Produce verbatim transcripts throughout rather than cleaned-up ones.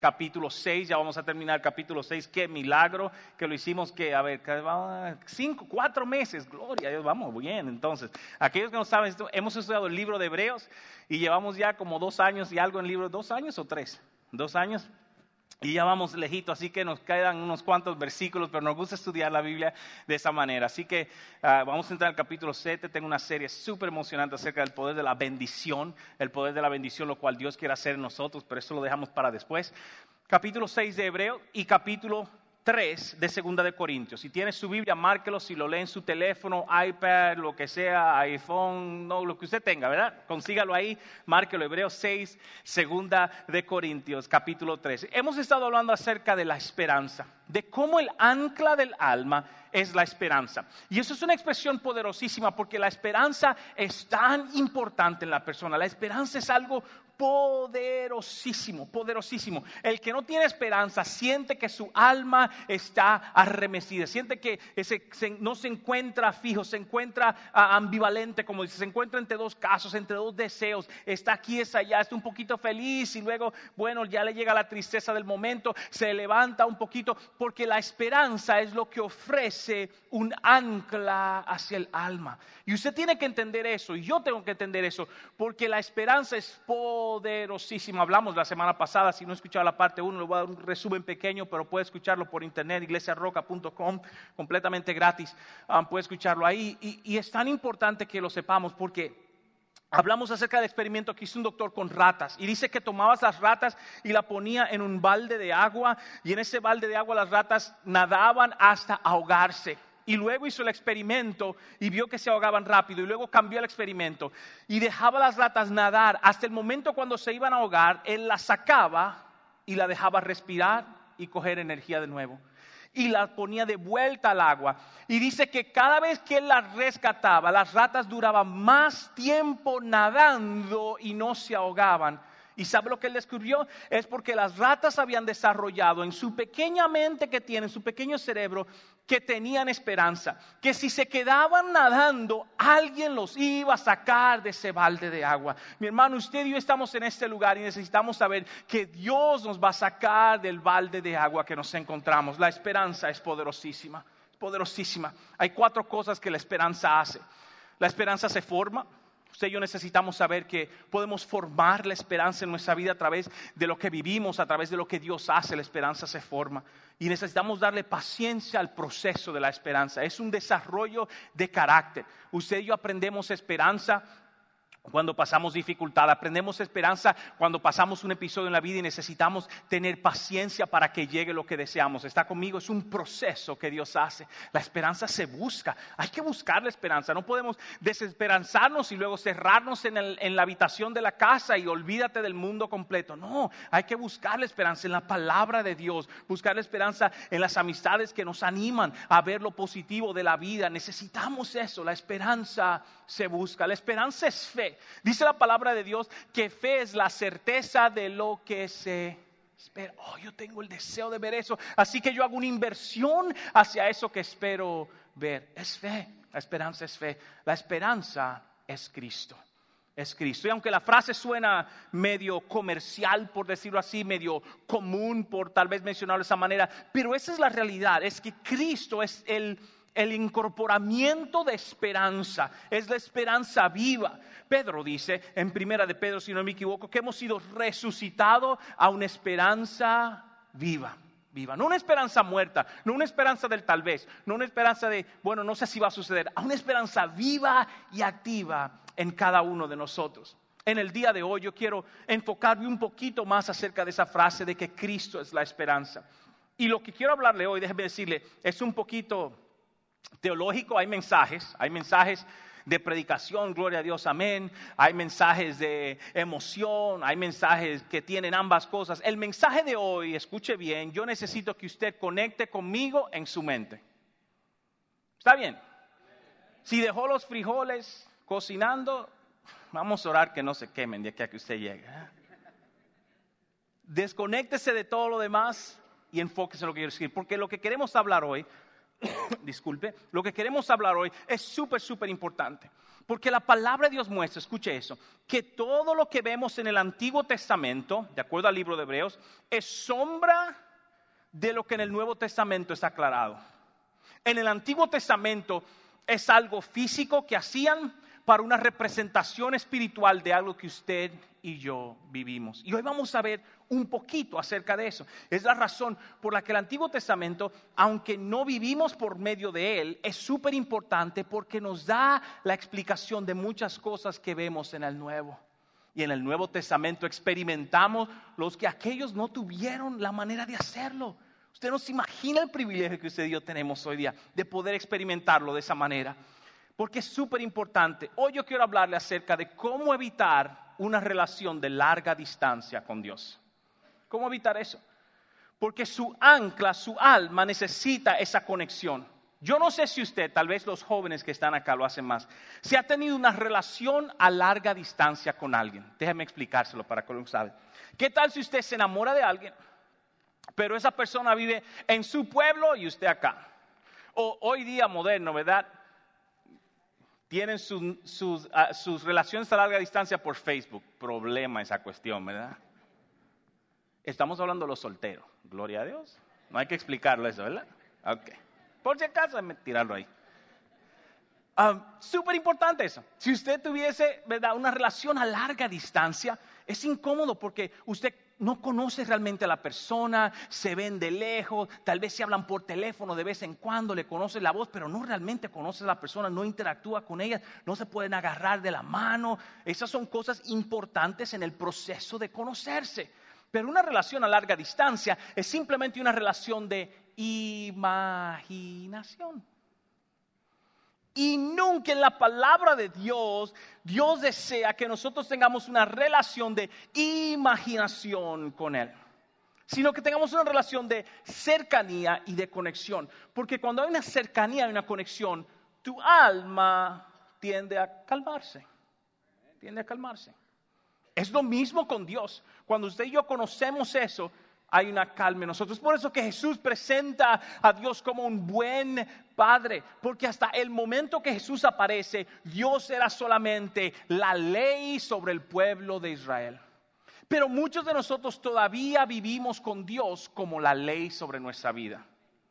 capítulo seis, ya vamos a terminar el capítulo seis, qué milagro que lo hicimos, que a ver, cinco, cuatro meses, gloria a Dios, vamos bien. Entonces, aquellos que no saben, hemos estudiado el libro de Hebreos y llevamos ya como dos años y algo en el libro, dos años o tres, dos años. Y ya vamos lejito, así que nos quedan unos cuantos versículos, pero nos gusta estudiar la Biblia de esa manera. Así que uh, vamos a entrar al capítulo siete, tengo una serie súper emocionante acerca del poder de la bendición, el poder de la bendición, lo cual Dios quiere hacer en nosotros, pero eso lo dejamos para después. Capítulo seis de Hebreos y capítulo tres de Segunda de Corintios. Si tiene su Biblia, márquelo, si lo lee en su teléfono, iPad, lo que sea, iPhone, no, lo que usted tenga, ¿verdad? Consígalo ahí, márquelo, Hebreos seis, Segunda de Corintios, capítulo tres. Hemos estado hablando acerca de la esperanza, de cómo el ancla del alma es la esperanza. Y eso es una expresión poderosísima porque la esperanza es tan importante en la persona. La esperanza es algo poderosísimo, poderosísimo. El que no tiene esperanza siente que su alma está arremecida, siente que ese, se, no se encuentra fijo, se encuentra uh, ambivalente, como dice, se encuentra entre dos casos, entre dos deseos, está aquí, es allá, está un poquito feliz y luego, bueno, ya le llega la tristeza del momento, se levanta un poquito, porque la esperanza es lo que ofrece un ancla hacia el alma. Y usted tiene que entender eso, y yo tengo que entender eso, porque la esperanza es poderosísima. Hablamos la semana pasada, si no he escuchado la parte uno, le voy a dar un resumen pequeño, pero puede escucharlo por internet, iglesia roca punto com, completamente gratis, um, puede escucharlo ahí. Y, y es tan importante que lo sepamos porque hablamos acerca del experimento que hizo un doctor con ratas y dice que tomabas las ratas y la ponía en un balde de agua y en ese balde de agua las ratas nadaban hasta ahogarse. Y luego hizo el experimento y vio que se ahogaban rápido y luego cambió el experimento y dejaba a las ratas nadar hasta el momento cuando se iban a ahogar, él las sacaba y la dejaba respirar y coger energía de nuevo. Y las ponía de vuelta al agua. Y dice que cada vez que él las rescataba, las ratas duraban más tiempo nadando y no se ahogaban. ¿Y sabe lo que él descubrió? Es porque las ratas habían desarrollado en su pequeña mente que tienen, su pequeño cerebro, que tenían esperanza. Que si se quedaban nadando, alguien los iba a sacar de ese balde de agua. Mi hermano, usted y yo estamos en este lugar y necesitamos saber que Dios nos va a sacar del balde de agua que nos encontramos. La esperanza es poderosísima, poderosísima. Hay cuatro cosas que la esperanza hace. La esperanza se forma. Usted y yo necesitamos saber que podemos formar la esperanza en nuestra vida a través de lo que vivimos, a través de lo que Dios hace. La esperanza se forma y necesitamos darle paciencia al proceso de la esperanza. Es un desarrollo de carácter. Usted y yo aprendemos esperanza cuando pasamos dificultad, aprendemos esperanza cuando pasamos un episodio en la vida y necesitamos tener paciencia para que llegue lo que deseamos. ¿Está conmigo? Es un proceso que Dios hace. La esperanza se busca. Hay que buscar la esperanza. No podemos desesperanzarnos y luego cerrarnos en, el, en la habitación de la casa y olvídate del mundo completo. No, hay que buscar la esperanza en la palabra de Dios. Buscar la esperanza en las amistades que nos animan a ver lo positivo de la vida. Necesitamos eso. La esperanza se busca. La esperanza es fe. Dice la palabra de Dios que fe es la certeza de lo que se espera. Oh, yo tengo el deseo de ver eso, así que yo hago una inversión hacia eso que espero ver. Es fe, la esperanza es fe. La esperanza es Cristo. Es Cristo. Y aunque la frase suena medio comercial, por decirlo así, medio común, por tal vez mencionarlo de esa manera, pero esa es la realidad, es que Cristo es el El incorporamiento de esperanza, es la esperanza viva. Pedro dice en primera de Pedro, si no me equivoco, que hemos sido resucitados a una esperanza viva. Viva, no una esperanza muerta, no una esperanza del tal vez, no una esperanza de, bueno, no sé si va a suceder, a una esperanza viva y activa en cada uno de nosotros. En el día de hoy yo quiero enfocarme un poquito más acerca de esa frase de que Cristo es la esperanza. Y lo que quiero hablarle hoy, déjeme decirle, es un poquito teológico. Hay mensajes, hay mensajes de predicación, gloria a Dios, amén. Hay mensajes de emoción, hay mensajes que tienen ambas cosas. El mensaje de hoy, escuche bien, yo necesito que usted conecte conmigo en su mente. ¿Está bien? Si dejó los frijoles cocinando, vamos a orar que no se quemen de aquí a que usted llegue. Desconéctese de todo lo demás y enfóquese en lo que quiero decir, porque lo que queremos hablar hoy Disculpe, lo que queremos hablar hoy es súper, súper importante. Porque la palabra de Dios muestra, escuche eso, que todo lo que vemos en el Antiguo Testamento, de acuerdo al libro de Hebreos, es sombra de lo que en el Nuevo Testamento está aclarado. En el Antiguo Testamento es algo físico que hacían para una representación espiritual de algo que usted y yo vivimos. Y hoy vamos a ver un poquito acerca de eso. Es la razón por la que el Antiguo Testamento, aunque no vivimos por medio de él, es súper importante porque nos da la explicación de muchas cosas que vemos en el Nuevo. Y en el Nuevo Testamento experimentamos los que aquellos no tuvieron la manera de hacerlo. Usted no se imagina el privilegio que usted y yo tenemos hoy día de poder experimentarlo de esa manera. Porque es súper importante. Hoy yo quiero hablarle acerca de cómo evitar una relación de larga distancia con Dios. ¿Cómo evitar eso? Porque su ancla, su alma necesita esa conexión. Yo no sé si usted, tal vez los jóvenes que están acá lo hacen más, si ha tenido una relación a larga distancia con alguien. Déjeme explicárselo para que lo sabe. ¿Qué tal si usted se enamora de alguien, pero esa persona vive en su pueblo y usted acá? O hoy día moderno, ¿verdad? Tienen sus, sus, uh, sus relaciones a larga distancia por Facebook. Problema esa cuestión, ¿verdad? Estamos hablando de los solteros. Gloria a Dios. No hay que explicarlo eso, ¿verdad? Ok. Por si acaso, déjame tirarlo ahí. Um, Súper importante eso. Si usted tuviese, ¿verdad?, una relación a larga distancia, es incómodo porque usted no conoce realmente a la persona, se ven de lejos, tal vez se hablan por teléfono de vez en cuando, le conoce la voz, pero no realmente conoce a la persona, no interactúa con ella, no se pueden agarrar de la mano. Esas son cosas importantes en el proceso de conocerse. Pero una relación a larga distancia es simplemente una relación de imaginación. Y nunca en la palabra de Dios, Dios desea que nosotros tengamos una relación de imaginación con Él, sino que tengamos una relación de cercanía y de conexión. Porque cuando hay una cercanía y una conexión, tu alma tiende a calmarse, tiende a calmarse. Es lo mismo con Dios. Cuando usted y yo conocemos eso, hay una calma en nosotros. Por eso que Jesús presenta a Dios como un buen Padre, porque hasta el momento que Jesús aparece, Dios era solamente la ley sobre el pueblo de Israel. Pero muchos de nosotros todavía vivimos con Dios como la ley sobre nuestra vida.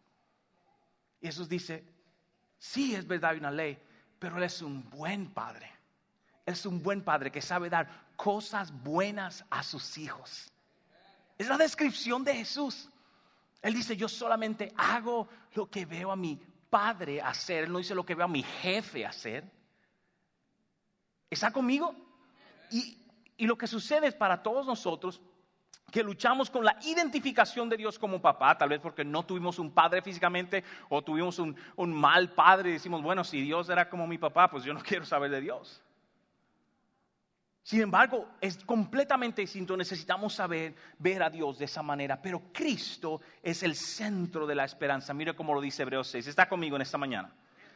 Y Jesús dice, sí, es verdad, hay una ley, pero Él es un buen Padre. Él es un buen Padre que sabe dar cosas buenas a sus hijos. Es la descripción de Jesús. Él dice, yo solamente hago lo que veo a mi padre hacer. Él no dice lo que veo a mi jefe hacer. ¿Está conmigo? Y, y lo que sucede es para todos nosotros que luchamos con la identificación de Dios como papá, tal vez porque no tuvimos un padre físicamente o tuvimos un, un mal padre y decimos, bueno, si Dios era como mi papá, pues yo no quiero saber de Dios. Sin embargo, es completamente distinto. Necesitamos saber ver a Dios de esa manera. Pero Cristo es el centro de la esperanza. Mire cómo lo dice Hebreos seis. Está conmigo en esta mañana.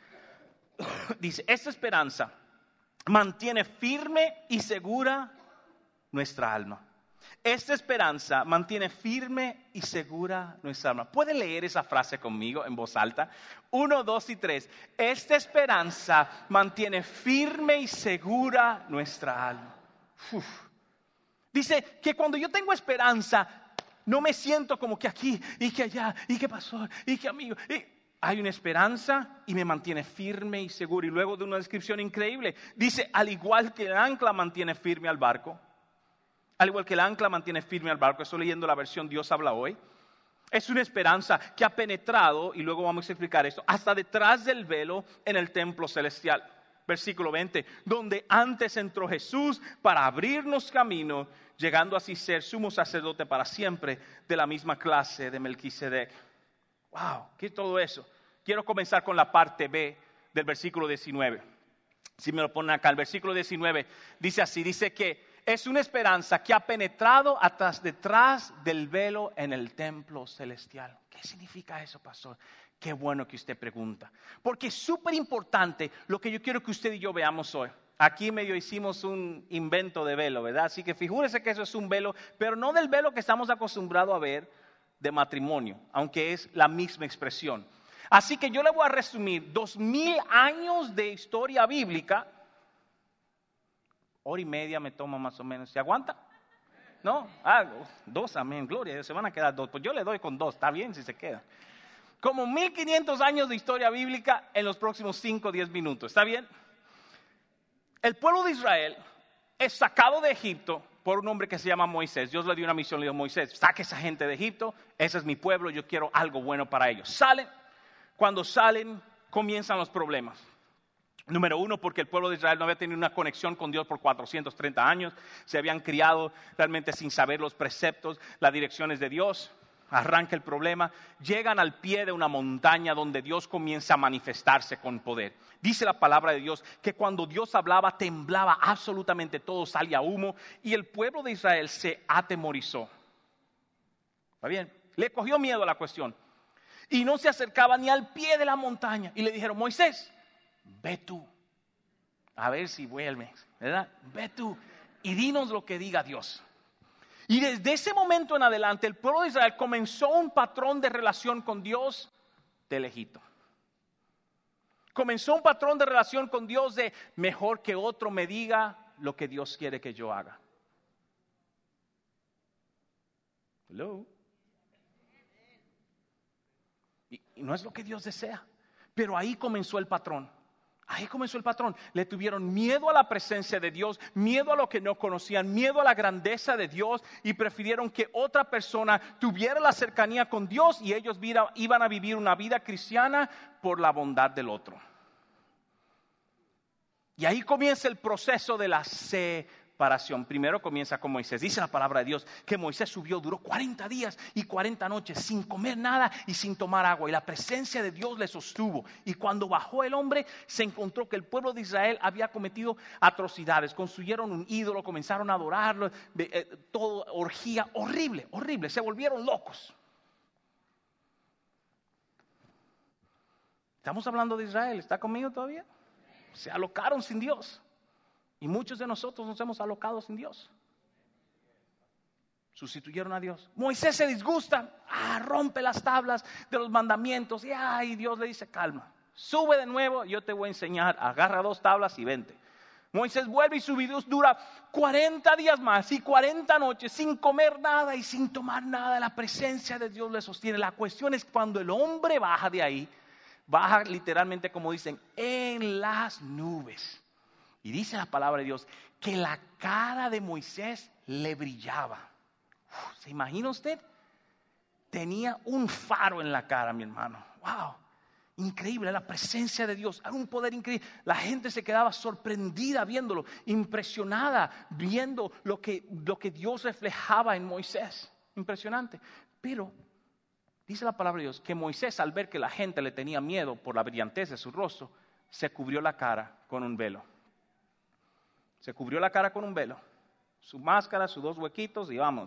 Dice, esta esperanza mantiene firme y segura nuestra alma. Esta esperanza mantiene firme y segura nuestra alma. ¿Puede leer esa frase conmigo en voz alta? Uno, dos y tres. Esta esperanza mantiene firme y segura nuestra alma. Uf. Dice que cuando yo tengo esperanza, no me siento como que aquí y que allá y que pasó y que amigo. Y hay una esperanza y me mantiene firme y seguro. Y luego de una descripción increíble, dice, al igual que el ancla mantiene firme al barco. Al igual que el ancla mantiene firme al barco, estoy leyendo la versión Dios habla hoy. Es una esperanza que ha penetrado, y luego vamos a explicar esto, hasta detrás del velo en el templo celestial. Versículo veinte, donde antes entró Jesús para abrirnos camino, llegando así ser sumo sacerdote para siempre de la misma clase de Melquisedec. Wow, ¿qué es todo eso? Quiero comenzar con la parte B del versículo diecinueve. Si me lo ponen acá, el versículo diecinueve dice así, dice que es una esperanza que ha penetrado hasta detrás del velo en el templo celestial. ¿Qué significa eso, pastor? Qué bueno que usted pregunta. Porque es súper importante lo que yo quiero que usted y yo veamos hoy. Aquí medio hicimos un invento de velo, ¿verdad? Así que figúrese que eso es un velo, pero no del velo que estamos acostumbrados a ver de matrimonio, aunque es la misma expresión. Así que yo le voy a resumir dos mil años de historia bíblica hora y media me toma más o menos. ¿Se aguanta? ¿No? Ah, dos, amén, gloria a Dios, se van a quedar dos. Pues yo le doy con dos, está bien si se queda. Como mil quinientos años de historia bíblica en los próximos cinco o diez minutos, ¿está bien? El pueblo de Israel es sacado de Egipto por un hombre que se llama Moisés. Dios le dio una misión, le dijo: Moisés, saque esa gente de Egipto, ese es mi pueblo, yo quiero algo bueno para ellos. Salen, cuando salen comienzan los problemas. Número uno, porque el pueblo de Israel no había tenido una conexión con Dios por cuatrocientos treinta años. Se habían criado realmente sin saber los preceptos, las direcciones de Dios. Arranca el problema. Llegan al pie de una montaña donde Dios comienza a manifestarse con poder. Dice la palabra de Dios que cuando Dios hablaba temblaba absolutamente todo, salía humo. Y el pueblo de Israel se atemorizó. ¿Está bien? Le cogió miedo a la cuestión. Y no se acercaba ni al pie de la montaña. Y le dijeron: Moisés, ve tú, a ver si vuelves, ¿verdad? Ve tú y dinos lo que diga Dios. Y desde ese momento en adelante el pueblo de Israel comenzó un patrón de relación con Dios de lejito. Comenzó un patrón de relación con Dios de mejor que otro me diga lo que Dios quiere que yo haga. Hello. Y, y no es lo que Dios desea, pero ahí comenzó el patrón. Ahí comenzó el patrón. Le tuvieron miedo a la presencia de Dios, miedo a lo que no conocían, miedo a la grandeza de Dios, y prefirieron que otra persona tuviera la cercanía con Dios y ellos iban a vivir una vida cristiana por la bondad del otro. Y ahí comienza el proceso de la separación. Primero comienza con Moisés. Dice la palabra de Dios que Moisés subió, duró cuarenta días y cuarenta noches sin comer nada y sin tomar agua. Y la presencia de Dios le sostuvo. Y cuando bajó el hombre, se encontró que el pueblo de Israel había cometido atrocidades. Construyeron un ídolo, comenzaron a adorarlo, eh, todo orgía, horrible, horrible. Se volvieron locos. Estamos hablando de Israel. ¿Está conmigo todavía? Se alocaron sin Dios. Y muchos de nosotros nos hemos alocado sin Dios. Sustituyeron a Dios. Moisés se disgusta, ah, rompe las tablas de los mandamientos. Y ay, Dios le dice: calma, sube de nuevo, yo te voy a enseñar. Agarra dos tablas y vente. Moisés vuelve y su video dura cuarenta días más y cuarenta noches sin comer nada y sin tomar nada. La presencia de Dios le sostiene. La cuestión es cuando el hombre baja de ahí, baja literalmente, como dicen, en las nubes. Y dice la palabra de Dios que la cara de Moisés le brillaba. Uf, ¿se imagina usted? Tenía un faro en la cara, mi hermano. Wow, increíble la presencia de Dios. Era un poder increíble. La gente se quedaba sorprendida viéndolo, impresionada viendo lo que, lo que Dios reflejaba en Moisés. Impresionante. Pero dice la palabra de Dios que Moisés, al ver que la gente le tenía miedo por la brillantez de su rostro, se cubrió la cara con un velo. Se cubrió la cara con un velo, su máscara, sus dos huequitos y vamos.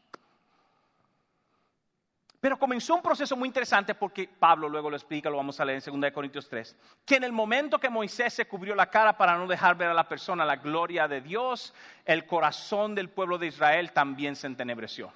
Pero comenzó un proceso muy interesante porque Pablo luego lo explica, lo vamos a leer en segunda de Corintios tres, que en el momento que Moisés se cubrió la cara para no dejar ver a la persona la gloria de Dios, el corazón del pueblo de Israel también se entenebreció.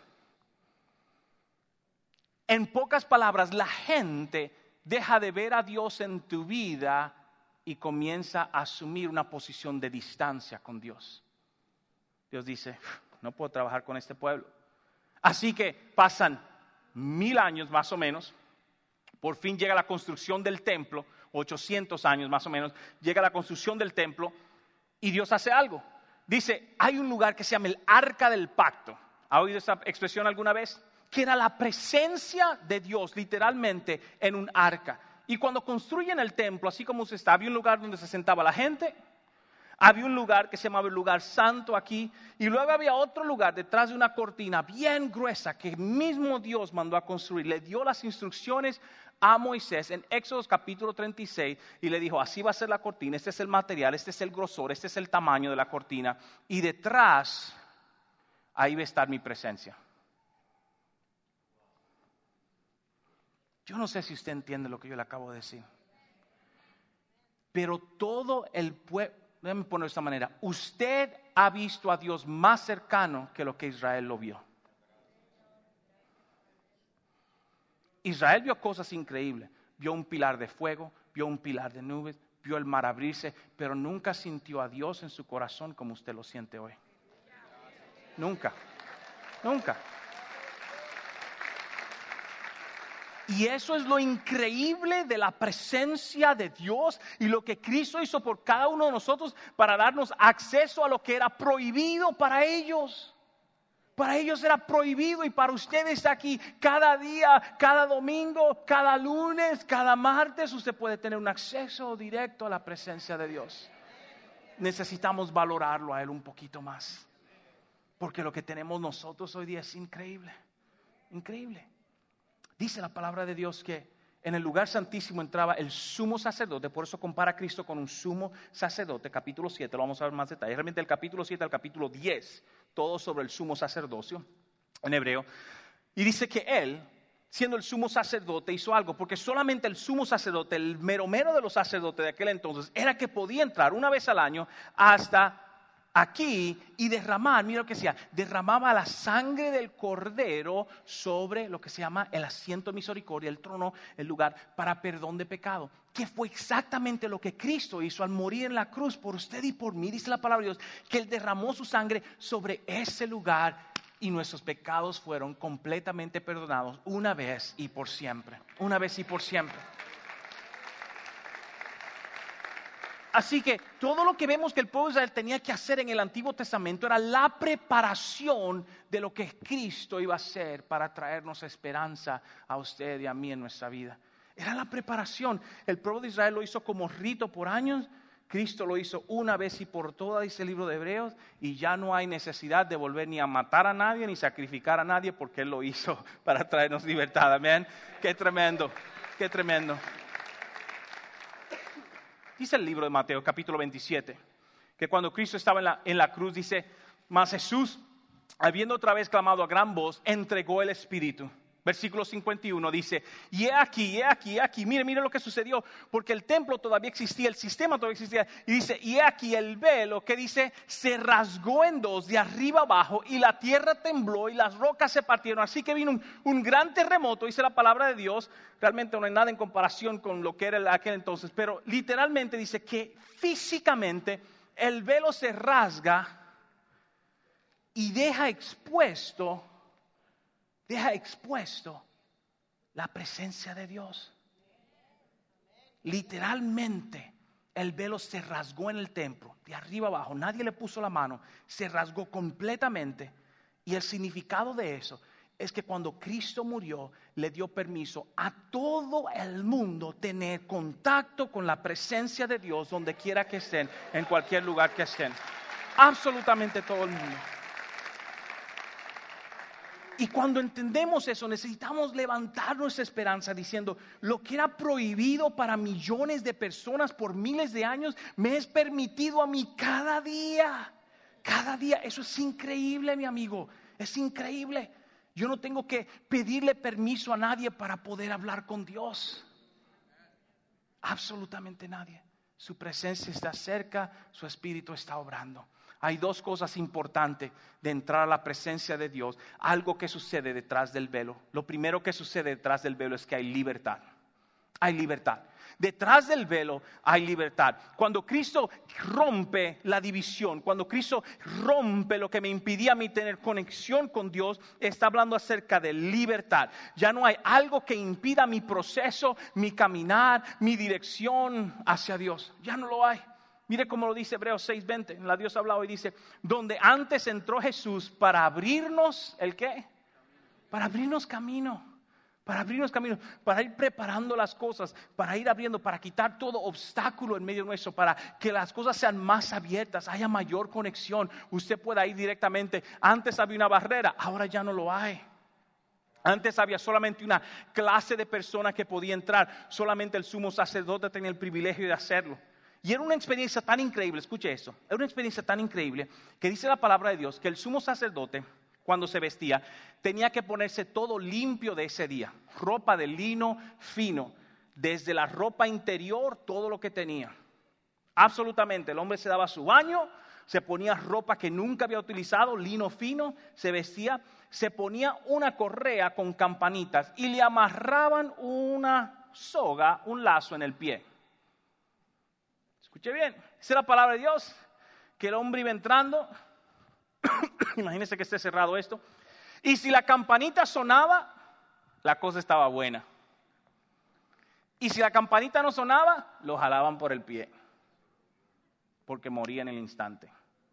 En pocas palabras, la gente deja de ver a Dios en tu vida y comienza a asumir una posición de distancia con Dios. Dios dice: no puedo trabajar con este pueblo. Así que pasan mil años más o menos. Por fin llega la construcción del templo, ochocientos años más o menos. Llega la construcción del templo y Dios hace algo. Dice: hay un lugar que se llama el Arca del Pacto. ¿Ha oído esa expresión alguna vez? Que era la presencia de Dios literalmente en un arca. Y cuando construyen el templo, así como usted está, había un lugar donde se sentaba la gente, había un lugar que se llamaba el lugar santo aquí, y luego había otro lugar detrás de una cortina bien gruesa que mismo Dios mandó a construir. Le dio las instrucciones a Moisés en Éxodo capítulo treinta y seis y le dijo: así va a ser la cortina, este es el material, este es el grosor, este es el tamaño de la cortina, y detrás, ahí va a estar mi presencia. Yo no sé si usted entiende lo que yo le acabo de decir. Pero todo el pueblo, déjame ponerlo de esta manera. Usted ha visto a Dios más cercano que lo que Israel lo vio. Israel vio cosas increíbles. Vio un pilar de fuego, vio un pilar de nubes, vio el mar abrirse, pero nunca sintió a Dios en su corazón como usted lo siente hoy. Nunca, nunca. Y eso es lo increíble de la presencia de Dios y lo que Cristo hizo por cada uno de nosotros para darnos acceso a lo que era prohibido para ellos. Para ellos era prohibido y para ustedes aquí cada día, cada domingo, cada lunes, cada martes usted puede tener un acceso directo a la presencia de Dios. Necesitamos valorarlo a Él un poquito más. Porque lo que tenemos nosotros hoy día es increíble, increíble. Dice la palabra de Dios que en el lugar santísimo entraba el sumo sacerdote, por eso compara a Cristo con un sumo sacerdote, capítulo siete, lo vamos a ver más detalle. Realmente del capítulo siete al capítulo diez, todo sobre el sumo sacerdocio en hebreo. Y dice que él, siendo el sumo sacerdote, hizo algo, porque solamente el sumo sacerdote, el mero mero de los sacerdotes de aquel entonces, era que podía entrar una vez al año hasta aquí y derramar, mira lo que decía, derramaba la sangre del cordero sobre lo que se llama el asiento de misericordia, el trono, el lugar para perdón de pecado. Que fue exactamente lo que Cristo hizo al morir en la cruz por usted y por mí, dice la palabra de Dios, que Él derramó su sangre sobre ese lugar y nuestros pecados fueron completamente perdonados una vez y por siempre, una vez y por siempre. Así que todo lo que vemos que el pueblo de Israel tenía que hacer en el Antiguo Testamento era la preparación de lo que Cristo iba a hacer para traernos esperanza a usted y a mí en nuestra vida. Era la preparación. El pueblo de Israel lo hizo como rito por años. Cristo lo hizo una vez y por todas, dice el libro de Hebreos, y ya no hay necesidad de volver ni a matar a nadie ni sacrificar a nadie porque Él lo hizo para traernos libertad. Amén. Qué tremendo, qué tremendo. Dice el libro de Mateo, capítulo veintisiete, que cuando Cristo estaba en la, en la cruz, dice, mas Jesús, habiendo otra vez clamado a gran voz, entregó el Espíritu. Versículo cincuenta y uno dice, y he aquí, he aquí, he aquí, mire, mire lo que sucedió, porque el templo todavía existía, el sistema todavía existía, y dice, y he aquí el velo, que dice, se rasgó en dos de arriba abajo, y la tierra tembló, y las rocas se partieron, así que vino un, un gran terremoto, dice la palabra de Dios. Realmente no hay nada en comparación con lo que era aquel entonces, pero literalmente dice que físicamente el velo se rasga y deja expuesto Deja expuesto la presencia de Dios. Literalmente, el velo se rasgó en el templo, de arriba abajo. Nadie le puso la mano, se rasgó completamente. Y el significado de eso es que cuando Cristo murió, le dio permiso a todo el mundo tener contacto con la presencia de Dios donde quiera que estén, en cualquier lugar que estén. Absolutamente todo el mundo. Y cuando entendemos eso, necesitamos levantar nuestra esperanza diciendo, lo que era prohibido para millones de personas por miles de años, me es permitido a mí cada día. Cada día, eso es increíble, mi amigo, es increíble. Yo no tengo que pedirle permiso a nadie para poder hablar con Dios. Absolutamente nadie. Su presencia está cerca, su espíritu está obrando. Hay dos cosas importantes de entrar a la presencia de Dios. Algo que sucede detrás del velo. Lo primero que sucede detrás del velo es que hay libertad. Hay libertad. Detrás del velo hay libertad. Cuando Cristo rompe la división, cuando Cristo rompe lo que me impidía a mí tener conexión con Dios, está hablando acerca de libertad. Ya no hay algo que impida mi proceso, mi caminar, mi dirección hacia Dios. Ya no lo hay. Mire cómo lo dice Hebreos seis veinte. La Dios ha hablado y dice, donde antes entró Jesús para abrirnos, ¿el qué? Para abrirnos camino. Para abrirnos camino, para ir preparando las cosas, para ir abriendo, para quitar todo obstáculo en medio nuestro, para que las cosas sean más abiertas, haya mayor conexión. Usted pueda ir directamente. Antes había una barrera, ahora ya no lo hay. Antes había solamente una clase de personas que podía entrar. Solamente el sumo sacerdote tenía el privilegio de hacerlo. Y era una experiencia tan increíble, escuche eso, era una experiencia tan increíble que dice la palabra de Dios que el sumo sacerdote, cuando se vestía, tenía que ponerse todo limpio de ese día, ropa de lino fino, desde la ropa interior, todo lo que tenía. Absolutamente, el hombre se daba su baño, se ponía ropa que nunca había utilizado, lino fino, se vestía, se ponía una correa con campanitas y le amarraban una soga, un lazo en el pie. Escuche bien, esa es la palabra de Dios, que el hombre iba entrando, imagínense que esté cerrado esto, y si la campanita sonaba, la cosa estaba buena. Y si la campanita no sonaba, lo jalaban por el pie, porque moría en el instante.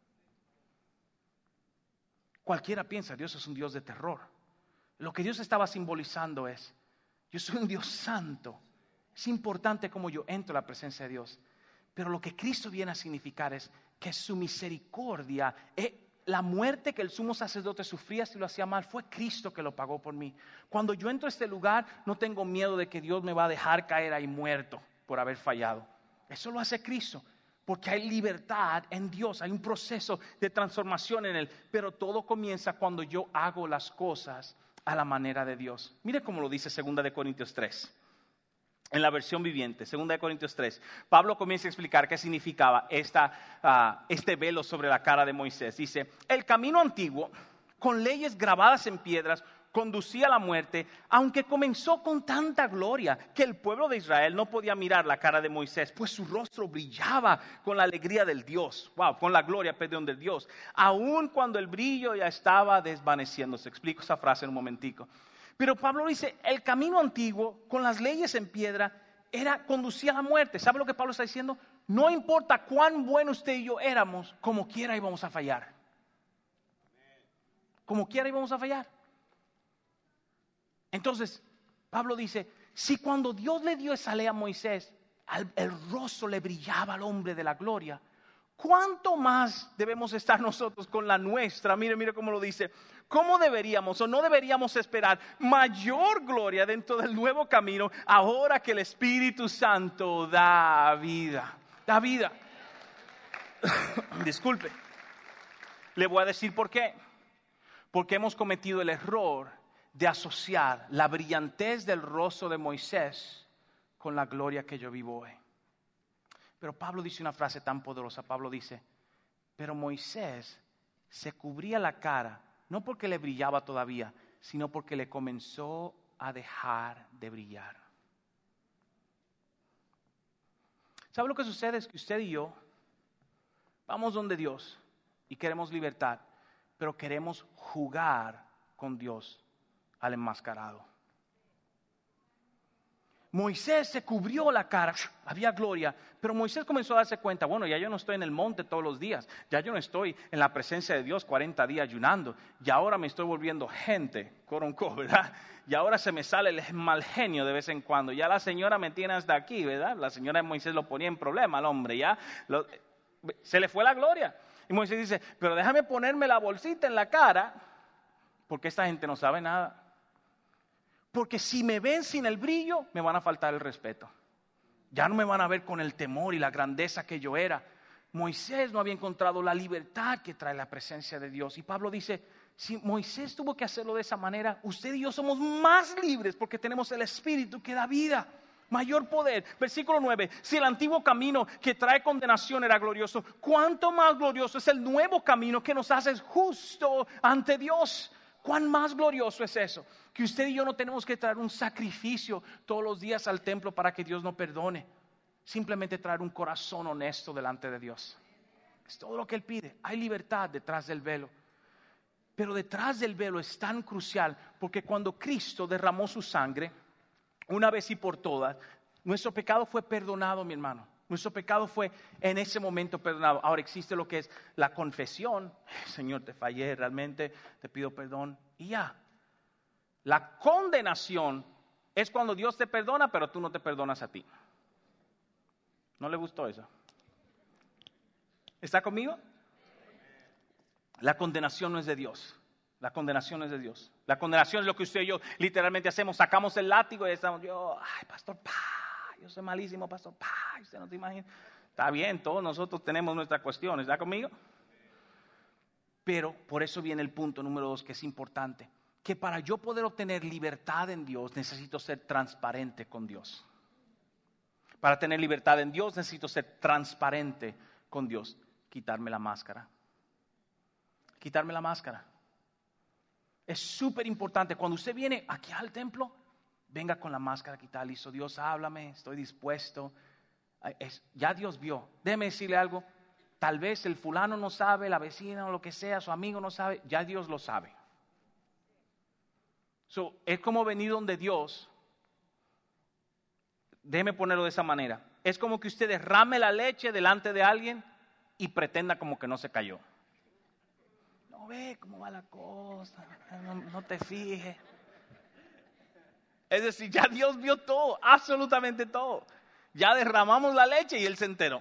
Cualquiera piensa, Dios es un Dios de terror. Lo que Dios estaba simbolizando es, yo soy un Dios santo. Es importante cómo yo entro a la presencia de Dios. Pero lo que Cristo viene a significar es que su misericordia, eh, la muerte que el sumo sacerdote sufría si lo hacía mal, fue Cristo que lo pagó por mí. Cuando yo entro a este lugar, no tengo miedo de que Dios me va a dejar caer ahí muerto por haber fallado. Eso lo hace Cristo, porque hay libertad en Dios, hay un proceso de transformación en Él. Pero todo comienza cuando yo hago las cosas a la manera de Dios. Mire cómo lo dice segunda de Corintios tres. En la versión viviente, segunda de Corintios tres, Pablo comienza a explicar qué significaba esta, uh, este velo sobre la cara de Moisés. Dice, el camino antiguo, con leyes grabadas en piedras, conducía a la muerte, aunque comenzó con tanta gloria que el pueblo de Israel no podía mirar la cara de Moisés, pues su rostro brillaba con la alegría del Dios, wow, con la gloria, perdón, del Dios, aun cuando el brillo ya estaba desvaneciéndose. Explico esa frase en un momentico. Pero Pablo dice, el camino antiguo, con las leyes en piedra, era, conducía a la muerte. ¿Sabe lo que Pablo está diciendo? No importa cuán bueno usted y yo éramos, como quiera íbamos a fallar. Como quiera íbamos a fallar. Entonces, Pablo dice, si cuando Dios le dio esa ley a Moisés, al, el rostro le brillaba al hombre de la gloria, ¿cuánto más debemos estar nosotros con la nuestra? Mire, mire cómo lo dice. ¿Cómo deberíamos o no deberíamos esperar mayor gloria dentro del nuevo camino ahora que el Espíritu Santo da vida? Da vida. Disculpe. Le voy a decir por qué. Porque hemos cometido el error de asociar la brillantez del rostro de Moisés con la gloria que yo vivo hoy. Pero Pablo dice una frase tan poderosa. Pablo dice, pero Moisés se cubría la cara, no porque le brillaba todavía, sino porque le comenzó a dejar de brillar. ¿Sabe lo que sucede? Es que usted y yo vamos donde Dios y queremos libertad, pero queremos jugar con Dios al enmascarado. Moisés se cubrió la cara, había gloria, pero Moisés comenzó a darse cuenta, bueno, ya yo no estoy en el monte todos los días, ya yo no estoy en la presencia de Dios cuarenta días ayunando, y ahora me estoy volviendo gente, coronco, ¿verdad? Y ahora se me sale el mal genio de vez en cuando, ya la señora me tiene hasta aquí, ¿verdad? La señora de Moisés lo ponía en problema al hombre, ya lo, se le fue la gloria. Y Moisés dice, pero déjame ponerme la bolsita en la cara, porque esta gente no sabe nada. Porque si me ven sin el brillo, me van a faltar el respeto. Ya no me van a ver con el temor y la grandeza que yo era. Moisés no había encontrado la libertad que trae la presencia de Dios. Y Pablo dice, si Moisés tuvo que hacerlo de esa manera, usted y yo somos más libres porque tenemos el Espíritu que da vida, mayor poder. Versículo nueve, si el antiguo camino que trae condenación era glorioso, ¿cuánto más glorioso es el nuevo camino que nos hace justo ante Dios? ¿Cuán más glorioso es eso? Que usted y yo no tenemos que traer un sacrificio todos los días al templo para que Dios nos perdone. Simplemente traer un corazón honesto delante de Dios. Es todo lo que Él pide. Hay libertad detrás del velo. Pero detrás del velo es tan crucial porque cuando Cristo derramó su sangre, una vez y por todas, nuestro pecado fue perdonado, mi hermano. Nuestro pecado fue en ese momento perdonado. Ahora existe lo que es la confesión. Señor, te fallé, realmente te pido perdón. Y ya. La condenación es cuando Dios te perdona, pero tú no te perdonas a ti. ¿No le gustó eso? ¿Está conmigo? La condenación no es de Dios. La condenación no es de Dios. La condenación es lo que usted y yo literalmente hacemos. Sacamos el látigo y estamos, yo, ay, pastor, pa. Yo soy malísimo, pastor. Pa, usted no te imagina. Está bien, todos nosotros tenemos nuestras cuestiones. ¿Está conmigo? Pero por eso viene el punto número dos, que es importante. Que para yo poder obtener libertad en Dios, necesito ser transparente con Dios. Para tener libertad en Dios, necesito ser transparente con Dios. Quitarme la máscara. Quitarme la máscara. Es súper importante. Cuando usted viene aquí al templo, venga con la máscara quitada, listo. Dios, háblame, estoy dispuesto. Es, ya Dios vio. Déjeme decirle algo. Tal vez el fulano no sabe, la vecina o lo que sea, su amigo no sabe. Ya Dios lo sabe. So, es como venir donde Dios. Déjeme ponerlo de esa manera. Es como que usted derrame la leche delante de alguien y pretenda como que no se cayó. No ve cómo va la cosa, no, no te fijes. Es decir, ya Dios vio todo, absolutamente todo. Ya derramamos la leche y Él se enteró.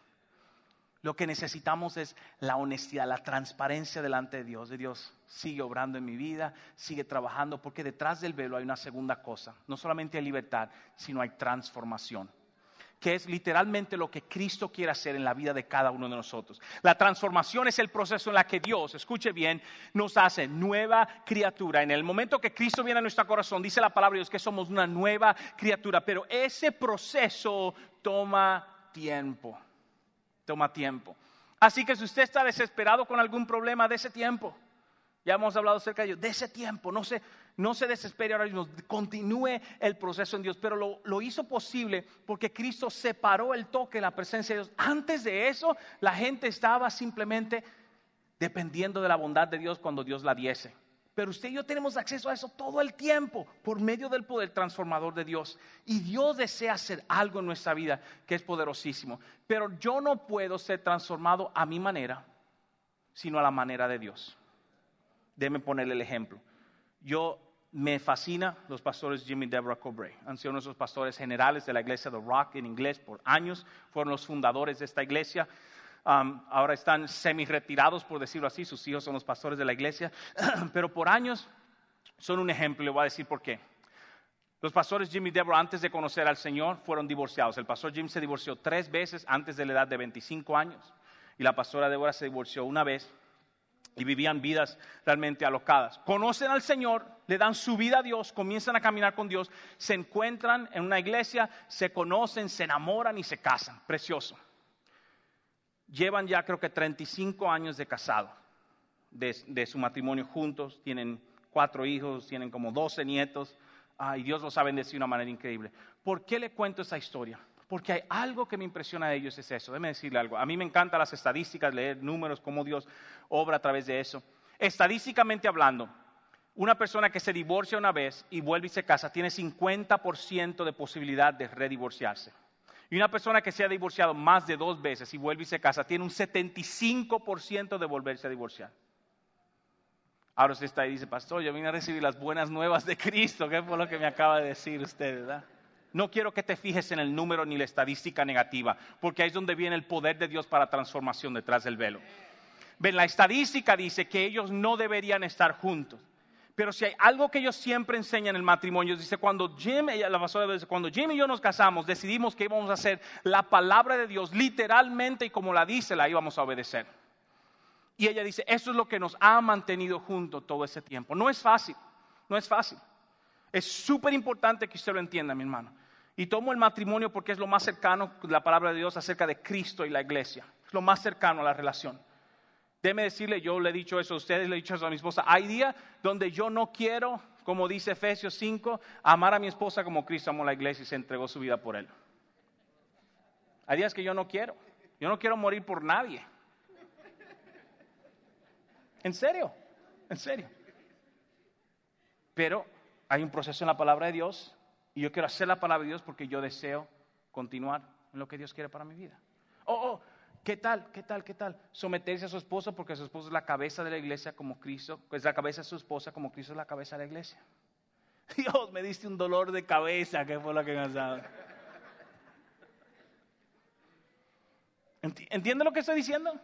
Lo que necesitamos es la honestidad, la transparencia delante de Dios. De Dios, sigue obrando en mi vida, sigue trabajando, porque detrás del velo hay una segunda cosa. No solamente hay libertad, sino hay transformación, que es literalmente lo que Cristo quiere hacer en la vida de cada uno de nosotros. La transformación es el proceso en la que Dios, escuche bien, nos hace nueva criatura. En el momento que Cristo viene a nuestro corazón, dice la palabra de Dios que somos una nueva criatura, pero ese proceso toma tiempo. Toma tiempo. Así que si usted está desesperado con algún problema, de ese tiempo. Ya hemos hablado acerca de ello. De ese tiempo. No se, no se desespere ahora mismo. Continúe el proceso en Dios. Pero lo, lo hizo posible porque Cristo separó el toque de la presencia de Dios. Antes de eso, la gente estaba simplemente dependiendo de la bondad de Dios cuando Dios la diese. Pero usted y yo tenemos acceso a eso todo el tiempo por medio del poder transformador de Dios. Y Dios desea hacer algo en nuestra vida que es poderosísimo. Pero yo no puedo ser transformado a mi manera, sino a la manera de Dios. Déjeme ponerle el ejemplo. Yo me fascina los pastores Jim y Deborah Corbray. Han sido nuestros pastores generales de la iglesia The Rock en inglés por años. Fueron los fundadores de esta iglesia. Um, ahora están semi-retirados, por decirlo así. Sus hijos son los pastores de la iglesia. Pero por años son un ejemplo. Le voy a decir por qué. Los pastores Jim y Deborah, antes de conocer al Señor, fueron divorciados. El pastor Jim se divorció tres veces antes de la edad de veinticinco años. Y la pastora Deborah se divorció una vez. Y vivían vidas realmente alocadas. Conocen al Señor, le dan su vida a Dios, comienzan a caminar con Dios. Se encuentran en una iglesia, se conocen, se enamoran y se casan. Precioso. Llevan ya creo que treinta y cinco años de casado, de, de su matrimonio juntos, tienen cuatro hijos, tienen como doce nietos, ah, y Dios los ha bendecido de una manera increíble. ¿Por qué le cuento esa historia? Porque hay algo que me impresiona de ellos, es eso. Déjeme decirle algo. A mí me encantan las estadísticas, leer números, cómo Dios obra a través de eso. Estadísticamente hablando, una persona que se divorcia una vez y vuelve y se casa tiene cincuenta por ciento de posibilidad de redivorciarse. Y una persona que se ha divorciado más de dos veces y vuelve y se casa tiene un setenta y cinco por ciento de volverse a divorciar. Ahora usted está ahí y dice, pastor, yo vine a recibir las buenas nuevas de Cristo. ¿Qué fue lo que me acaba de decir usted, verdad? No quiero que te fijes en el número ni la estadística negativa, porque ahí es donde viene el poder de Dios para transformación detrás del velo. Ven, la estadística dice que ellos no deberían estar juntos. Pero si hay algo que ellos siempre enseñan en el matrimonio, dice, cuando Jim, ella, la pastora dice, cuando Jim y yo nos casamos, decidimos que íbamos a hacer la palabra de Dios literalmente y como la dice, la íbamos a obedecer. Y ella dice, eso es lo que nos ha mantenido juntos todo ese tiempo. No es fácil, no es fácil. Es súper importante que usted lo entienda, mi hermano. Y tomo el matrimonio porque es lo más cercano, la palabra de Dios acerca de Cristo y la iglesia. Es lo más cercano a la relación. Déjeme decirle, yo le he dicho eso a ustedes, le he dicho eso a mi esposa. Hay días donde yo no quiero, como dice Efesios cinco, amar a mi esposa como Cristo amó a la iglesia y se entregó su vida por él. Hay días que yo no quiero. Yo no quiero morir por nadie. En serio, en serio. Pero hay un proceso en la palabra de Dios y yo quiero hacer la palabra de Dios porque yo deseo continuar en lo que Dios quiere para mi vida. Oh, oh. ¿Qué tal? ¿Qué tal? ¿Qué tal? Someterse a su esposa porque su esposa es la cabeza de la iglesia como Cristo, es la cabeza de su esposa como Cristo es la cabeza de la iglesia. Dios, me diste un dolor de cabeza, ¿qué fue lo que me has dado? ¿Entiende lo que estoy diciendo?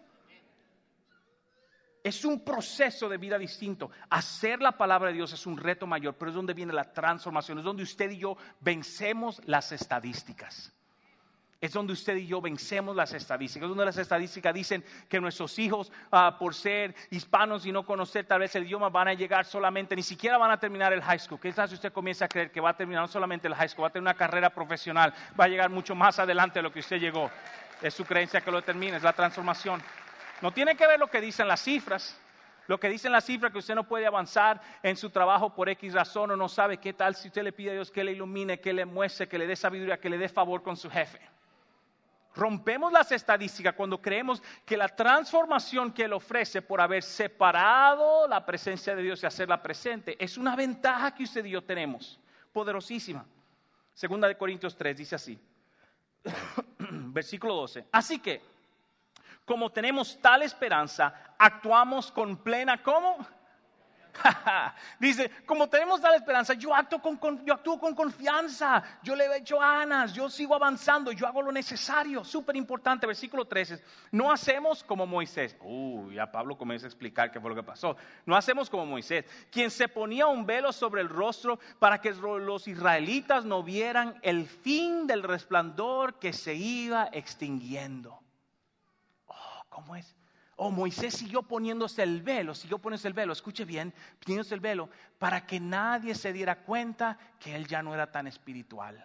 Es un proceso de vida distinto. Hacer la palabra de Dios es un reto mayor, pero es donde viene la transformación, es donde usted y yo vencemos las estadísticas. Es donde usted y yo vencemos las estadísticas. Es donde las estadísticas dicen que nuestros hijos, uh, por ser hispanos y no conocer tal vez el idioma, van a llegar solamente, ni siquiera van a terminar el high school. ¿Qué tal si usted comienza a creer que va a terminar no solamente el high school, va a tener una carrera profesional, va a llegar mucho más adelante de lo que usted llegó? Es su creencia que lo termine, es la transformación. No tiene que ver lo que dicen las cifras. Lo que dicen las cifras que usted no puede avanzar en su trabajo por X razón o no sabe qué tal si usted le pide a Dios que le ilumine, que le muestre, que le dé sabiduría, que le dé favor con su jefe. Rompemos las estadísticas cuando creemos que la transformación que Él ofrece por haber separado la presencia de Dios y hacerla presente es una ventaja que usted y yo tenemos, poderosísima. Segunda de Corintios tres dice así, versículo doce. Así que, como tenemos tal esperanza, actuamos con plena, ¿cómo? Dice, como tenemos tal esperanza, yo actúo con, con, yo actúo con confianza, yo le echo ganas, yo sigo avanzando, yo hago lo necesario. Súper importante, versículo trece. No hacemos como Moisés. Uy, ya Pablo comienza a explicar qué fue lo que pasó. No hacemos como Moisés, quien se ponía un velo sobre el rostro para que los israelitas no vieran el fin del resplandor que se iba extinguiendo. Oh, ¿cómo es? Oh, Moisés siguió poniéndose el velo, siguió poniéndose el velo, escuche bien, poniéndose el velo para que nadie se diera cuenta que él ya no era tan espiritual.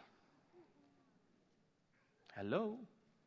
Hello.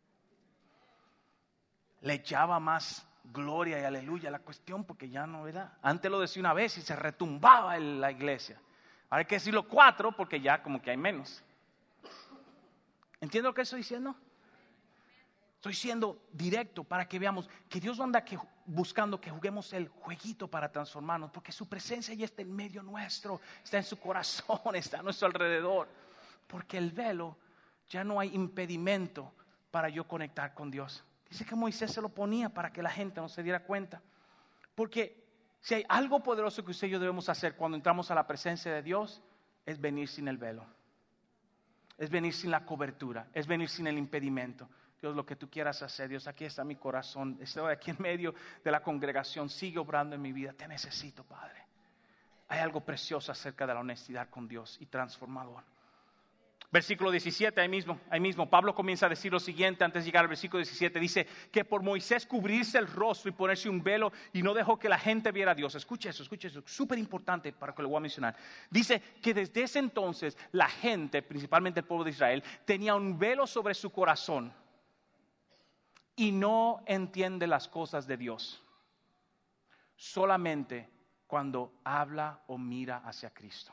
Le echaba más gloria y aleluya a la cuestión porque ya no era. Antes lo decía una vez y se retumbaba en la iglesia. Ahora hay que decirlo cuatro porque ya como que hay menos. ¿Entiende lo que estoy diciendo? Estoy siendo directo para que veamos que Dios no anda que, buscando que juguemos el jueguito para transformarnos, porque su presencia ya está en medio nuestro, está en su corazón, está a nuestro alrededor. Porque el velo ya no hay impedimento para yo conectar con Dios. Dice que Moisés se lo ponía para que la gente no se diera cuenta. Porque si hay algo poderoso que usted y yo debemos hacer cuando entramos a la presencia de Dios, es venir sin el velo. Es venir sin la cobertura, es venir sin el impedimento. Dios, lo que tú quieras hacer, Dios, aquí está mi corazón, estoy aquí en medio de la congregación, sigue obrando en mi vida, te necesito, Padre. Hay algo precioso acerca de la honestidad con Dios y transformador. Versículo diecisiete, ahí mismo, ahí mismo, Pablo comienza a decir lo siguiente antes de llegar al versículo diecisiete, dice que por Moisés cubrirse el rostro y ponerse un velo y no dejó que la gente viera a Dios. Escuche eso, escuche eso, súper importante para que lo voy a mencionar. Dice que desde ese entonces la gente, principalmente el pueblo de Israel, tenía un velo sobre su corazón. Y no entiende las cosas de Dios solamente cuando habla o mira hacia Cristo.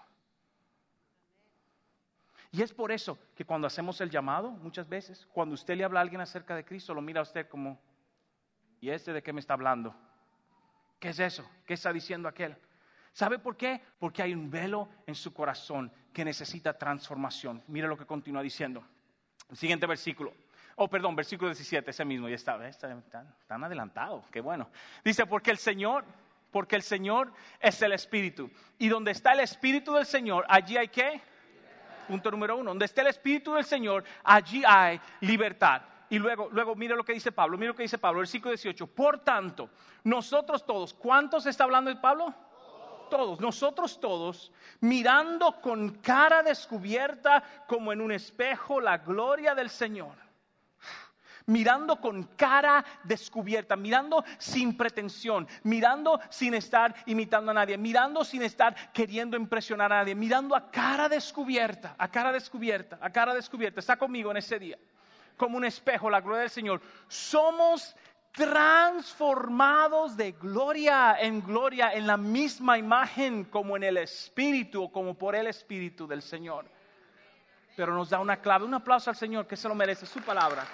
Y es por eso que cuando hacemos el llamado, muchas veces, cuando usted le habla a alguien acerca de Cristo, lo mira a usted como, ¿y este de qué me está hablando? ¿Qué es eso? ¿Qué está diciendo aquel? ¿Sabe por qué? Porque hay un velo en su corazón que necesita transformación. Mire lo que continúa diciendo. El siguiente versículo. Oh, perdón, versículo diecisiete, ese mismo, ya está, está tan, tan adelantado, qué bueno. Dice, porque el Señor, porque el Señor es el Espíritu. Y donde está el Espíritu del Señor, allí hay ¿qué? Punto número uno. Donde está el Espíritu del Señor, allí hay libertad. Y luego, luego mire lo que dice Pablo, mire lo que dice Pablo, versículo dieciocho. Por tanto, nosotros todos, ¿cuántos está hablando de Pablo? Todos, nosotros todos, mirando con cara descubierta como en un espejo la gloria del Señor. Mirando con cara descubierta, mirando sin pretensión, mirando sin estar imitando a nadie, mirando sin estar queriendo impresionar a nadie, mirando a cara descubierta, a cara descubierta, a cara descubierta. Está conmigo en ese día, como un espejo, la gloria del Señor. Somos transformados de gloria en gloria en la misma imagen como en el Espíritu o como por el Espíritu del Señor. Pero nos da una clave, un aplauso al Señor que se lo merece, su palabra.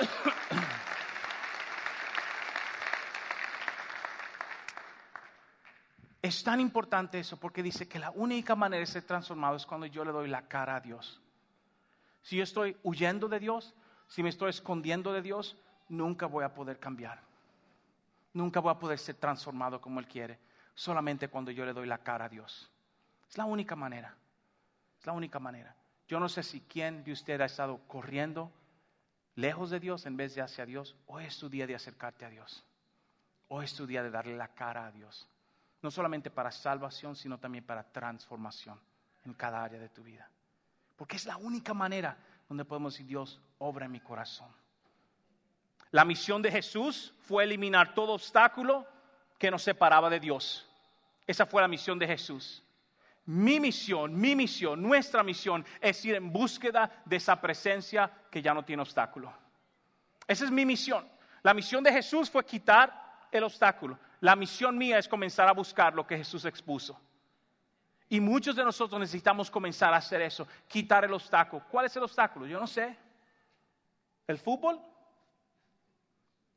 Es tan importante eso porque dice que la única manera de ser transformado es cuando yo le doy la cara a Dios. Si yo estoy huyendo de Dios, si me estoy escondiendo de Dios, nunca voy a poder cambiar. Nunca voy a poder ser transformado como Él quiere. Solamente cuando yo le doy la cara a Dios. Es la única manera. Es la única manera. Yo no sé si quién de ustedes ha estado corriendo lejos de Dios en vez de hacia Dios. Hoy es tu día de acercarte a Dios. Hoy es tu día de darle la cara a Dios. No solamente para salvación, sino también para transformación en cada área de tu vida. Porque es la única manera donde podemos decir, Dios, obra en mi corazón. La misión de Jesús fue eliminar todo obstáculo que nos separaba de Dios. Esa fue la misión de Jesús. Mi misión, mi misión, nuestra misión es ir en búsqueda de esa presencia que ya no tiene obstáculo. Esa es mi misión. La misión de Jesús fue quitar el obstáculo. La misión mía es comenzar a buscar lo que Jesús expuso. Y muchos de nosotros necesitamos comenzar a hacer eso, quitar el obstáculo. ¿Cuál es el obstáculo? Yo no sé. ¿El fútbol?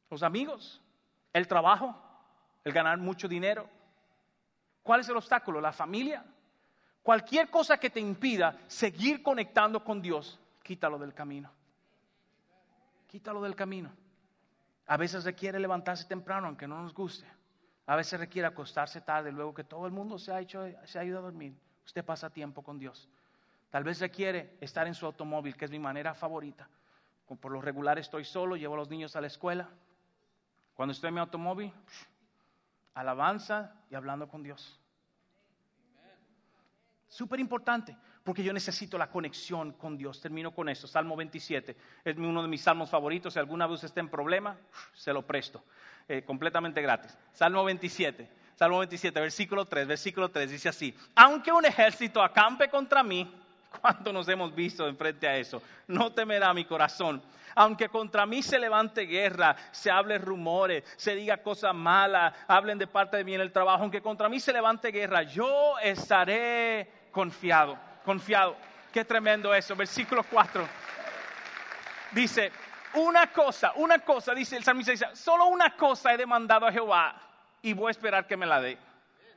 Los amigos, el trabajo, el ganar mucho dinero. ¿Cuál es el obstáculo? La familia. Cualquier cosa que te impida seguir conectando con Dios, quítalo del camino. Quítalo del camino. A veces requiere levantarse temprano, aunque no nos guste. A veces requiere acostarse tarde, luego que todo el mundo se ha, hecho, se ha ido a dormir. Usted pasa tiempo con Dios. Tal vez requiere estar en su automóvil, que es mi manera favorita. Por lo regular estoy solo, llevo a los niños a la escuela. Cuando estoy en mi automóvil, alabanza y hablando con Dios. Súper importante, porque yo necesito la conexión con Dios. Termino con esto, Salmo veintisiete. Es uno de mis salmos favoritos. Si alguna vez está en problema, se lo presto. Eh, completamente gratis. Salmo veintisiete. Salmo veintisiete, versículo tres. Versículo tres dice así. Aunque un ejército acampe contra mí, ¿cuánto nos hemos visto enfrente a eso? No temerá mi corazón. Aunque contra mí se levante guerra, se hable rumores, se diga cosas malas, hablen de parte de mí en el trabajo. Aunque contra mí se levante guerra, yo estaré confiado, confiado. Qué tremendo eso. Versículo cuatro. Dice, una cosa, una cosa, dice el salmista, dice, solo una cosa he demandado a Jehová y voy a esperar que me la dé.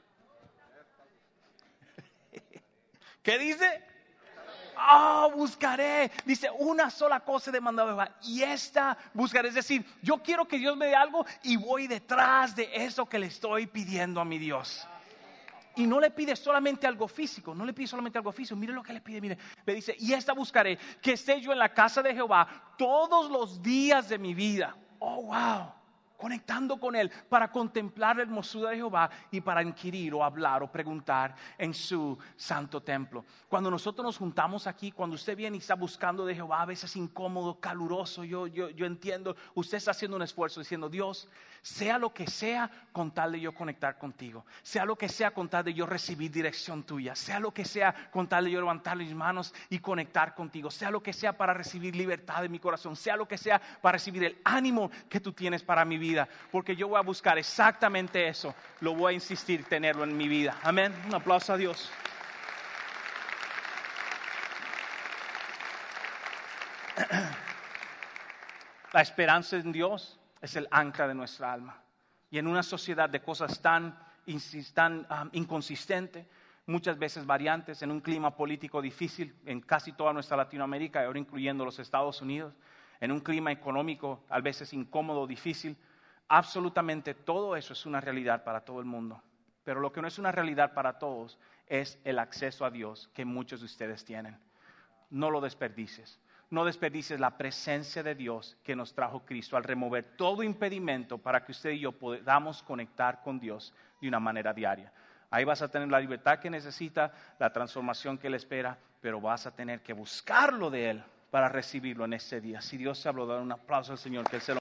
¿Qué dice? Ah, oh, buscaré. Dice, una sola cosa he demandado a Jehová y esta buscaré. Es decir, yo quiero que Dios me dé algo y voy detrás de eso que le estoy pidiendo a mi Dios. Y no le pide solamente algo físico, no le pide solamente algo físico. Mire lo que le pide, mire. Le dice, y esta buscaré, que esté yo en la casa de Jehová todos los días de mi vida. Oh, wow. Conectando con Él para contemplar la hermosura de Jehová y para inquirir o hablar o preguntar en su santo templo. Cuando nosotros nos juntamos aquí, cuando usted viene y está buscando de Jehová, a veces incómodo, caluroso, yo, yo, yo entiendo, usted está haciendo un esfuerzo diciendo, Dios, sea lo que sea con tal de yo conectar contigo, sea lo que sea con tal de yo recibir dirección tuya, sea lo que sea con tal de yo levantar mis manos y conectar contigo, sea lo que sea para recibir libertad en mi corazón, sea lo que sea para recibir el ánimo que tú tienes para mi vida. Vida, porque yo voy a buscar exactamente eso, lo voy a insistir tenerlo en mi vida. Amén. Un aplauso a Dios. La esperanza en Dios es el ancla de nuestra alma. Y en una sociedad de cosas tan, tan um, inconsistentes, muchas veces variantes, en un clima político difícil en casi toda nuestra Latinoamérica, y ahora incluyendo los Estados Unidos, en un clima económico a veces incómodo, difícil, absolutamente todo eso es una realidad para todo el mundo. Pero lo que no es una realidad para todos es el acceso a Dios que muchos de ustedes tienen. No lo desperdicies. No desperdicies la presencia de Dios que nos trajo Cristo al remover todo impedimento para que usted y yo podamos conectar con Dios de una manera diaria. Ahí vas a tener la libertad que necesita, la transformación que Él espera, pero vas a tener que buscarlo de Él para recibirlo en ese día. Si Dios se habló, dar un aplauso al Señor, que Él se lo